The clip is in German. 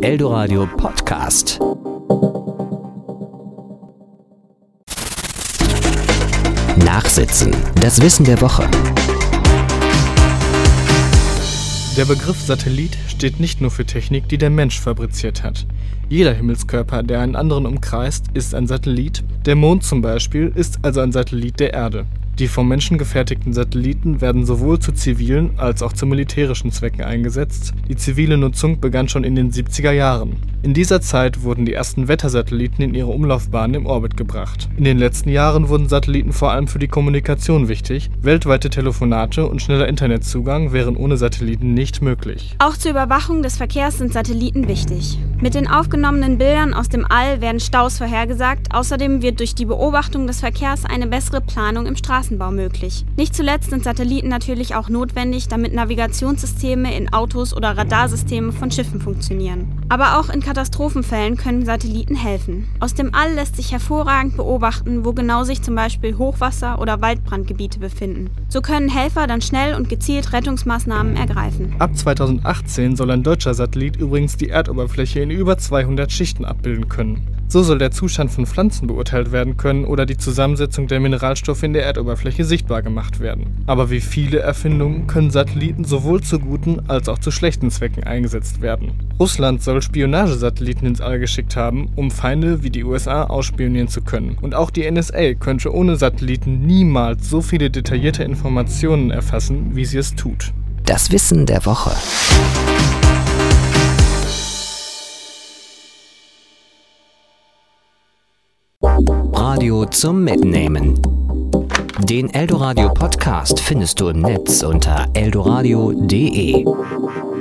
Eldoradio Podcast. Nachsitzen. Das Wissen der Woche. Der Begriff Satellit steht nicht nur für Technik, die der Mensch fabriziert hat. Jeder Himmelskörper, der einen anderen umkreist, ist ein Satellit. Der Mond zum Beispiel ist also ein Satellit der Erde. Die vom Menschen gefertigten Satelliten werden sowohl zu zivilen als auch zu militärischen Zwecken eingesetzt. Die zivile Nutzung begann schon in den 70er Jahren. In dieser Zeit wurden die ersten Wettersatelliten in ihre Umlaufbahnen im Orbit gebracht. In den letzten Jahren wurden Satelliten vor allem für die Kommunikation wichtig. Weltweite Telefonate und schneller Internetzugang wären ohne Satelliten nicht möglich. Auch zur Überwachung des Verkehrs sind Satelliten wichtig. Mit den aufgenommenen Bildern aus dem All werden Staus vorhergesagt. Außerdem wird durch die Beobachtung des Verkehrs eine bessere Planung im Straßenbau möglich. Nicht zuletzt sind Satelliten natürlich auch notwendig, damit Navigationssysteme in Autos oder Radarsysteme von Schiffen funktionieren. Aber auch in Katastrophenfällen können Satelliten helfen. Aus dem All lässt sich hervorragend beobachten, wo genau sich zum Beispiel Hochwasser- oder Waldbrandgebiete befinden. So können Helfer dann schnell und gezielt Rettungsmaßnahmen ergreifen. Ab 2018 soll ein deutscher Satellit übrigens die Erdoberfläche in über 200 Schichten abbilden können. So soll der Zustand von Pflanzen beurteilt werden können oder die Zusammensetzung der Mineralstoffe in der Erdoberfläche sichtbar gemacht werden. Aber wie viele Erfindungen können Satelliten sowohl zu guten als auch zu schlechten Zwecken eingesetzt werden. Russland soll Spionagesatelliten ins All geschickt haben, um Feinde wie die USA ausspionieren zu können. Und auch die NSA könnte ohne Satelliten niemals so viele detaillierte Informationen erfassen, wie sie es tut. Das Wissen der Woche. Radio zum Mitnehmen. Den Eldoradio Podcast findest du im Netz unter eldoradio.de.